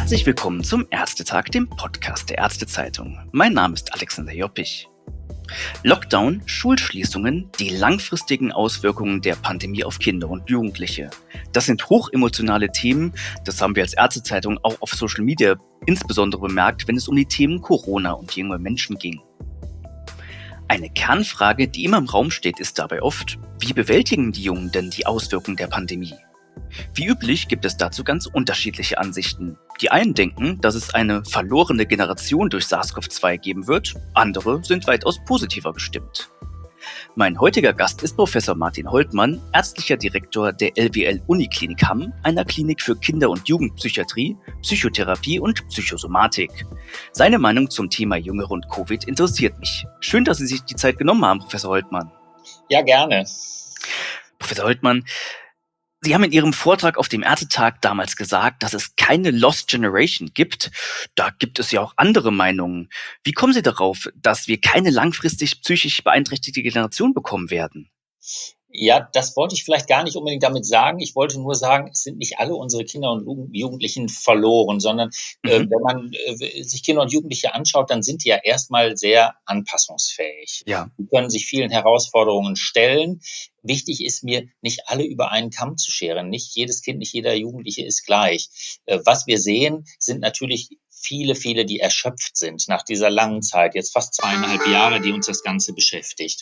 Herzlich willkommen zum Ärztetag, dem Podcast der Ärztezeitung. Mein Name ist Alexander Joppich. Lockdown, Schulschließungen, die langfristigen Auswirkungen der Pandemie auf Kinder und Jugendliche. Das sind hochemotionale Themen, das haben wir als Ärztezeitung auch auf Social Media insbesondere bemerkt, wenn es um die Themen Corona und junge Menschen ging. Eine Kernfrage, die immer im Raum steht, ist dabei oft, wie bewältigen die Jungen denn die Auswirkungen der Pandemie? Wie üblich gibt es dazu ganz unterschiedliche Ansichten. Die einen denken, dass es eine verlorene Generation durch SARS-CoV-2 geben wird, andere sind weitaus positiver gestimmt. Mein heutiger Gast ist Professor Martin Holtmann, ärztlicher Direktor der LWL Uniklinik Hamm, einer Klinik für Kinder- und Jugendpsychiatrie, Psychotherapie und Psychosomatik. Seine Meinung zum Thema Jüngere und Covid interessiert mich. Schön, dass Sie sich die Zeit genommen haben, Professor Holtmann. Ja, gerne. Professor Holtmann, Sie haben in Ihrem Vortrag auf dem Ärztetag damals gesagt, dass es keine Lost Generation gibt. Da gibt es ja auch andere Meinungen. Wie kommen Sie darauf, dass wir keine langfristig psychisch beeinträchtigte Generation bekommen werden? Ja, das wollte ich vielleicht gar nicht unbedingt damit sagen. Ich wollte nur sagen, es sind nicht alle unsere Kinder und Jugendlichen verloren, sondern wenn man sich Kinder und Jugendliche anschaut, dann sind die ja erstmal sehr anpassungsfähig. Ja. Die können sich vielen Herausforderungen stellen. Wichtig ist mir, nicht alle über einen Kamm zu scheren. Nicht jedes Kind, nicht jeder Jugendliche ist gleich. Was wir sehen, sind natürlich viele, die erschöpft sind nach dieser langen Zeit, jetzt fast 2,5 Jahre, die uns das Ganze beschäftigt.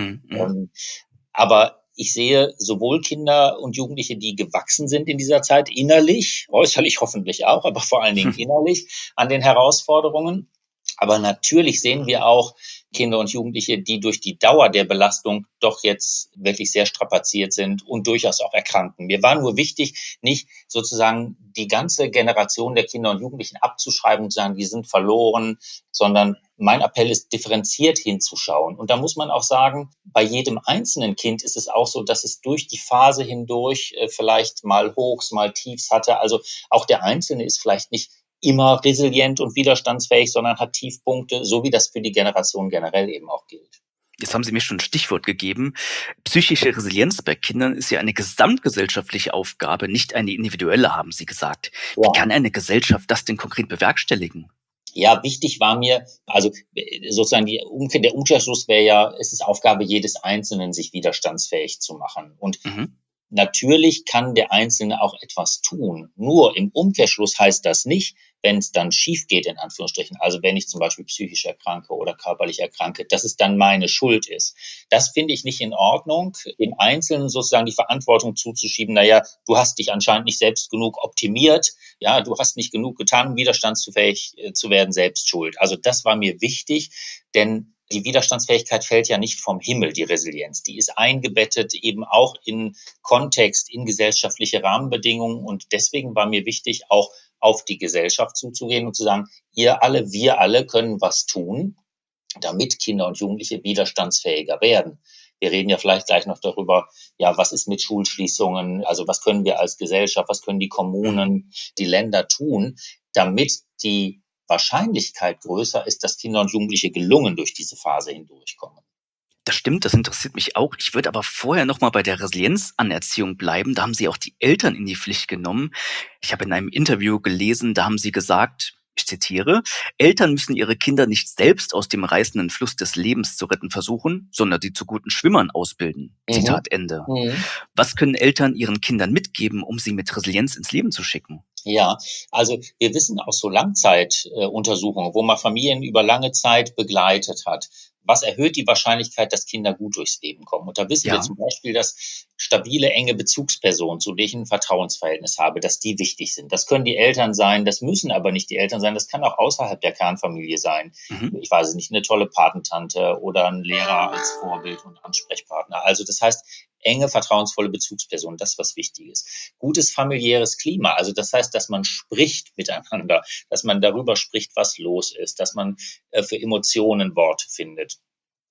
Aber ich sehe sowohl Kinder und Jugendliche, die gewachsen sind in dieser Zeit, innerlich, äußerlich hoffentlich auch, aber vor allen Dingen innerlich an den Herausforderungen. Aber natürlich sehen wir auch Kinder und Jugendliche, die durch die Dauer der Belastung doch jetzt wirklich sehr strapaziert sind und durchaus auch erkranken. Mir war nur wichtig, nicht sozusagen die ganze Generation der Kinder und Jugendlichen abzuschreiben und zu sagen, die sind verloren, sondern mein Appell ist, differenziert hinzuschauen. Und da muss man auch sagen, bei jedem einzelnen Kind ist es auch so, dass es durch die Phase hindurch vielleicht mal Hochs, mal Tiefs hatte. Also auch der Einzelne ist vielleicht nicht immer resilient und widerstandsfähig, sondern hat Tiefpunkte, so wie das für die Generation generell eben auch gilt. Jetzt haben Sie mir schon ein Stichwort gegeben. Psychische Resilienz bei Kindern ist ja eine gesamtgesellschaftliche Aufgabe, nicht eine individuelle, haben Sie gesagt. Ja. Wie kann eine Gesellschaft das denn konkret bewerkstelligen? Ja, wichtig war mir, also sozusagen der Umkehrschluss wäre ja, es ist Aufgabe jedes Einzelnen, sich widerstandsfähig zu machen. Und natürlich kann der Einzelne auch etwas tun. Nur im Umkehrschluss heißt das nicht, wenn es dann schief geht, in Anführungsstrichen, also wenn ich zum Beispiel psychisch erkranke oder körperlich erkranke, dass es dann meine Schuld ist. Das finde ich nicht in Ordnung, dem Einzelnen sozusagen die Verantwortung zuzuschieben, naja, du hast dich anscheinend nicht selbst genug optimiert, ja, du hast nicht genug getan, um widerstandsfähig zu werden, selbst schuld. Also das war mir wichtig, denn die Widerstandsfähigkeit fällt ja nicht vom Himmel, die Resilienz. Die ist eingebettet eben auch in Kontext, in gesellschaftliche Rahmenbedingungen. Und deswegen war mir wichtig, auch auf die Gesellschaft zuzugehen und zu sagen, ihr alle, wir alle können was tun, damit Kinder und Jugendliche widerstandsfähiger werden. Wir reden ja vielleicht gleich noch darüber, ja, was ist mit Schulschließungen? Also was können wir als Gesellschaft, was können die Kommunen, die Länder tun, damit die Wahrscheinlichkeit größer ist, dass Kinder und Jugendliche gelungen durch diese Phase hindurchkommen. Das stimmt, das interessiert mich auch. Ich würde aber vorher nochmal bei der Resilienzanerziehung bleiben. Da haben Sie auch die Eltern in die Pflicht genommen. Ich habe in einem Interview gelesen, da haben Sie gesagt, ich zitiere, Eltern müssen ihre Kinder nicht selbst aus dem reißenden Fluss des Lebens zu retten versuchen, sondern sie zu guten Schwimmern ausbilden. Zitat Ende. Was können Eltern ihren Kindern mitgeben, um sie mit Resilienz ins Leben zu schicken? Ja, also wir wissen aus so Langzeituntersuchungen, wo man Familien über lange Zeit begleitet hat, was erhöht die Wahrscheinlichkeit, dass Kinder gut durchs Leben kommen. Und da wissen wir zum Beispiel, dass stabile, enge Bezugspersonen, zu denen ich ein Vertrauensverhältnis habe, dass die wichtig sind. Das können die Eltern sein, das müssen aber nicht die Eltern sein, das kann auch außerhalb der Kernfamilie sein. Ich weiß es nicht, eine tolle Patentante oder ein Lehrer als Vorbild und Ansprechpartner. Also das heißt, enge, vertrauensvolle Bezugspersonen, das ist was Wichtiges. Gutes familiäres Klima, also das heißt, dass man spricht miteinander, dass man darüber spricht, was los ist, dass man für Emotionen Worte findet.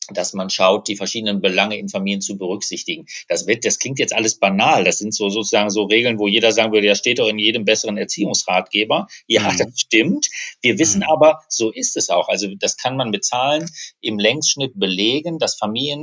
dass man schaut, die verschiedenen Belange in Familien zu berücksichtigen. Das klingt jetzt alles banal. Das sind sozusagen so Regeln, wo jeder sagen würde, ja, steht doch in jedem besseren Erziehungsratgeber. Ja, das stimmt. Wir wissen aber, so ist es auch. Also das kann man mit Zahlen im Längsschnitt belegen, dass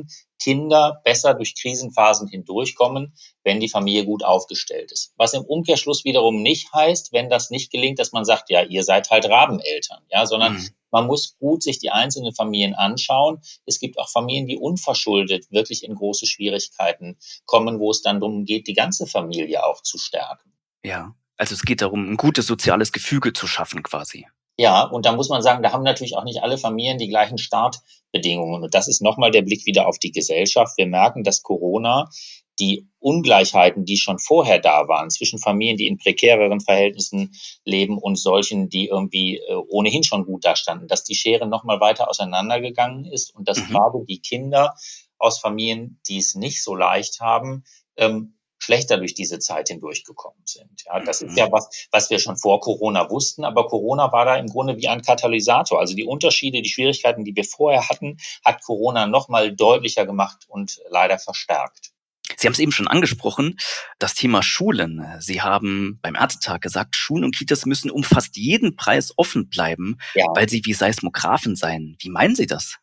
Kinder besser durch Krisenphasen hindurchkommen, wenn die Familie gut aufgestellt ist. Was im Umkehrschluss wiederum nicht heißt, wenn das nicht gelingt, dass man sagt, ja, ihr seid halt Rabeneltern, ja, sondern man muss gut sich die einzelnen Familien anschauen. Es gibt auch Familien, die unverschuldet wirklich in große Schwierigkeiten kommen, wo es dann darum geht, die ganze Familie auch zu stärken. Ja, also es geht darum, ein gutes soziales Gefüge zu schaffen quasi. Ja, und da muss man sagen, da haben natürlich auch nicht alle Familien die gleichen Startbedingungen. Und das ist nochmal der Blick wieder auf die Gesellschaft. Wir merken, dass Corona die Ungleichheiten, die schon vorher da waren, zwischen Familien, die in prekäreren Verhältnissen leben und solchen, die irgendwie ohnehin schon gut dastanden, dass die Schere nochmal weiter auseinandergegangen ist und dass gerade die Kinder aus Familien, die es nicht so leicht haben, schlechter durch diese Zeit hindurchgekommen sind. Ja, das ist ja was wir schon vor Corona wussten, aber Corona war da im Grunde wie ein Katalysator. Also die Unterschiede, die Schwierigkeiten, die wir vorher hatten, hat Corona nochmal deutlicher gemacht und leider verstärkt. Sie haben es eben schon angesprochen, das Thema Schulen. Sie haben beim Ärztetag gesagt, Schulen und Kitas müssen um fast jeden Preis offen bleiben, weil sie wie Seismographen seien. Wie meinen Sie das?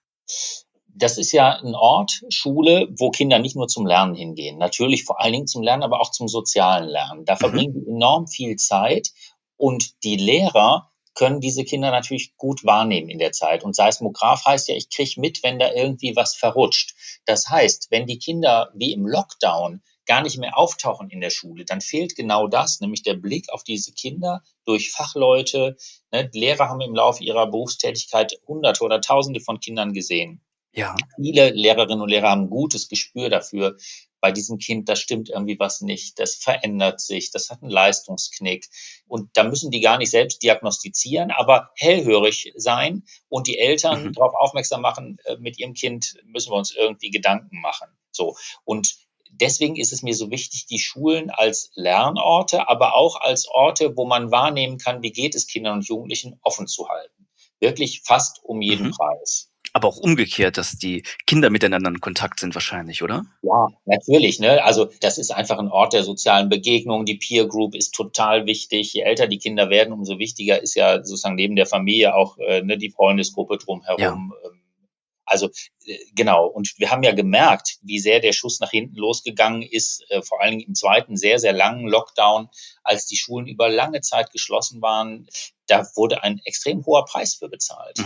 Das ist ja ein Ort, Schule, wo Kinder nicht nur zum Lernen hingehen. Natürlich vor allen Dingen zum Lernen, aber auch zum sozialen Lernen. Da verbringen die enorm viel Zeit und die Lehrer können diese Kinder natürlich gut wahrnehmen in der Zeit. Und Seismograph heißt ja, ich kriege mit, wenn da irgendwie was verrutscht. Das heißt, wenn die Kinder wie im Lockdown gar nicht mehr auftauchen in der Schule, dann fehlt genau das, nämlich der Blick auf diese Kinder durch Fachleute. Die Lehrer haben im Laufe ihrer Berufstätigkeit Hunderte oder Tausende von Kindern gesehen. Ja. Viele Lehrerinnen und Lehrer haben ein gutes Gespür dafür, bei diesem Kind, da stimmt irgendwie was nicht, das verändert sich, das hat einen Leistungsknick. Und da müssen die gar nicht selbst diagnostizieren, aber hellhörig sein und die Eltern darauf aufmerksam machen, mit ihrem Kind müssen wir uns irgendwie Gedanken machen. So. Und deswegen ist es mir so wichtig, die Schulen als Lernorte, aber auch als Orte, wo man wahrnehmen kann, wie geht es Kindern und Jugendlichen, offen zu halten. Wirklich fast um jeden Preis. Aber auch umgekehrt, dass die Kinder miteinander in Kontakt sind wahrscheinlich, oder? Ja, natürlich, ne? Also, das ist einfach ein Ort der sozialen Begegnung. Die Peer Group ist total wichtig. Je älter die Kinder werden, umso wichtiger ist ja sozusagen neben der Familie auch, die Freundesgruppe drumherum. Ja. Also, genau. Und wir haben ja gemerkt, wie sehr der Schuss nach hinten losgegangen ist, vor allen Dingen im zweiten sehr, sehr langen Lockdown, als die Schulen über lange Zeit geschlossen waren. Da wurde ein extrem hoher Preis für bezahlt.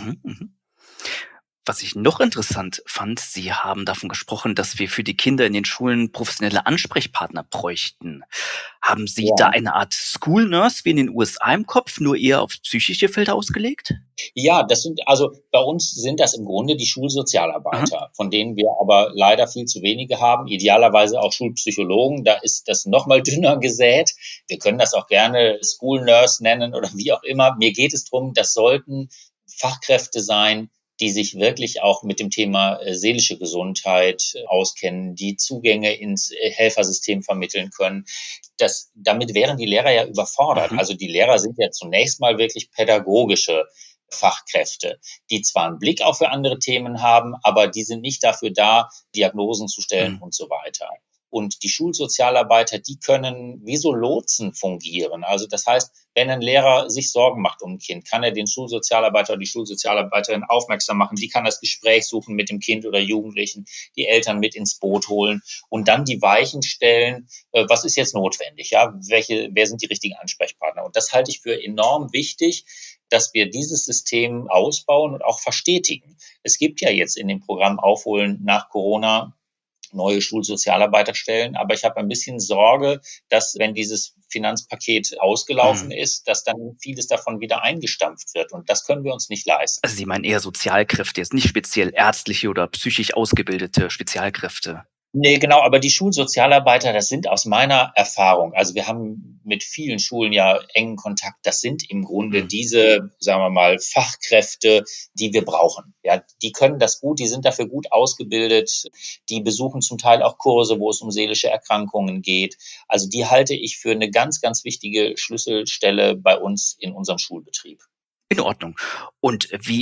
Was ich noch interessant fand, Sie haben davon gesprochen, dass wir für die Kinder in den Schulen professionelle Ansprechpartner bräuchten. Haben Sie da eine Art School Nurse wie in den USA im Kopf, nur eher auf psychische Felder ausgelegt? Ja, bei uns sind das im Grunde die Schulsozialarbeiter, von denen wir aber leider viel zu wenige haben. Idealerweise auch Schulpsychologen, da ist das nochmal dünner gesät. Wir können das auch gerne School Nurse nennen oder wie auch immer. Mir geht es darum, das sollten Fachkräfte sein, die sich wirklich auch mit dem Thema seelische Gesundheit auskennen, die Zugänge ins Helfersystem vermitteln können. Damit wären die Lehrer ja überfordert. Also die Lehrer sind ja zunächst mal wirklich pädagogische Fachkräfte, die zwar einen Blick auch für andere Themen haben, aber die sind nicht dafür da, Diagnosen zu stellen und so weiter. Und die Schulsozialarbeiter, die können wie so Lotsen fungieren. Also das heißt, wenn ein Lehrer sich Sorgen macht um ein Kind, kann er den Schulsozialarbeiter oder die Schulsozialarbeiterin aufmerksam machen. Die kann das Gespräch suchen mit dem Kind oder Jugendlichen, die Eltern mit ins Boot holen und dann die Weichen stellen, was ist jetzt notwendig, ja? Wer sind die richtigen Ansprechpartner? Und das halte ich für enorm wichtig, dass wir dieses System ausbauen und auch verstetigen. Es gibt ja jetzt in dem Programm Aufholen nach Corona neue Schulsozialarbeiterstellen. Aber ich habe ein bisschen Sorge, dass, wenn dieses Finanzpaket ausgelaufen ist, dass dann vieles davon wieder eingestampft wird. Und das können wir uns nicht leisten. Also Sie meinen eher Sozialkräfte, jetzt nicht speziell ärztliche oder psychisch ausgebildete Spezialkräfte. Nee, genau, aber die Schulsozialarbeiter, das sind aus meiner Erfahrung, also wir haben mit vielen Schulen ja engen Kontakt, das sind im Grunde diese, sagen wir mal, Fachkräfte, die wir brauchen. Ja, die können das gut, die sind dafür gut ausgebildet, die besuchen zum Teil auch Kurse, wo es um seelische Erkrankungen geht. Also die halte ich für eine ganz, ganz wichtige Schlüsselstelle bei uns in unserem Schulbetrieb. In Ordnung. Und wie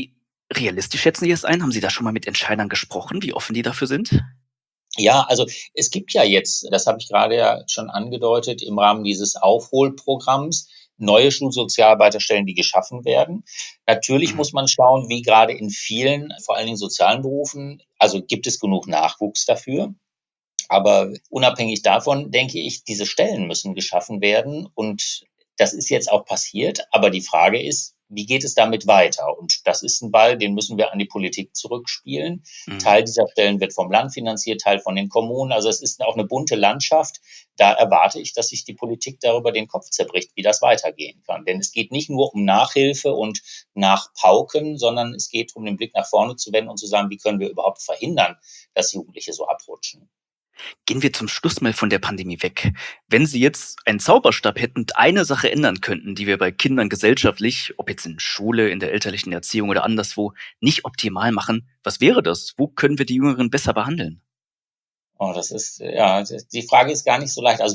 realistisch schätzen Sie es ein? Haben Sie da schon mal mit Entscheidern gesprochen, wie offen die dafür sind? Ja, also es gibt ja jetzt, das habe ich gerade ja schon angedeutet, im Rahmen dieses Aufholprogramms neue Schulsozialarbeiterstellen, die geschaffen werden. Natürlich Mhm. muss man schauen, wie gerade in vielen, vor allen Dingen sozialen Berufen, also gibt es genug Nachwuchs dafür. Aber unabhängig davon denke ich, diese Stellen müssen geschaffen werden und das ist jetzt auch passiert. Aber die Frage ist, wie geht es damit weiter? Und das ist ein Ball, den müssen wir an die Politik zurückspielen. Mhm. Teil dieser Stellen wird vom Land finanziert, Teil von den Kommunen. Also es ist auch eine bunte Landschaft. Da erwarte ich, dass sich die Politik darüber den Kopf zerbricht, wie das weitergehen kann. Denn es geht nicht nur um Nachhilfe und Nachpauken, sondern es geht um den Blick nach vorne zu wenden und zu sagen, wie können wir überhaupt verhindern, dass Jugendliche so abrutschen. Gehen wir zum Schluss mal von der Pandemie weg. Wenn Sie jetzt einen Zauberstab hätten und eine Sache ändern könnten, die wir bei Kindern gesellschaftlich, ob jetzt in Schule, in der elterlichen Erziehung oder anderswo, nicht optimal machen, was wäre das? Wo können wir die Jüngeren besser behandeln? Oh, das ist, ja, die Frage ist gar nicht so leicht. Also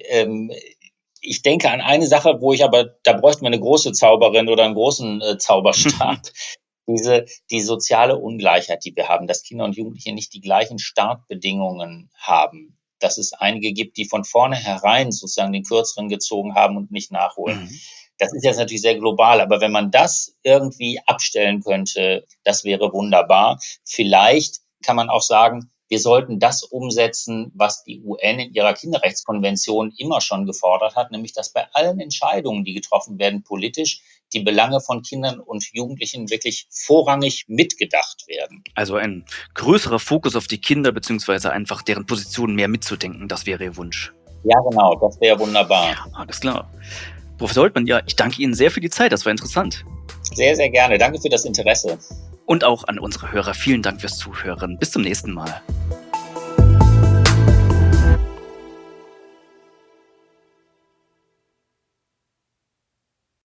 ich denke an eine Sache, da bräuchten wir eine große Zauberin oder einen großen Zauberstab. Die soziale Ungleichheit, die wir haben, dass Kinder und Jugendliche nicht die gleichen Startbedingungen haben, dass es einige gibt, die von vornherein sozusagen den Kürzeren gezogen haben und nicht nachholen. Mhm. Das ist jetzt natürlich sehr global, aber wenn man das irgendwie abstellen könnte, das wäre wunderbar. Vielleicht kann man auch sagen, wir sollten das umsetzen, was die UN in ihrer Kinderrechtskonvention immer schon gefordert hat, nämlich dass bei allen Entscheidungen, die getroffen werden politisch, die Belange von Kindern und Jugendlichen wirklich vorrangig mitgedacht werden. Also ein größerer Fokus auf die Kinder beziehungsweise einfach deren Position mehr mitzudenken, das wäre Ihr Wunsch. Ja, genau, das wäre wunderbar. Alles klar. Professor Holtmann, ja, ich danke Ihnen sehr für die Zeit, das war interessant. Sehr, sehr gerne. Danke für das Interesse. Und auch an unsere Hörer vielen Dank fürs Zuhören. Bis zum nächsten Mal.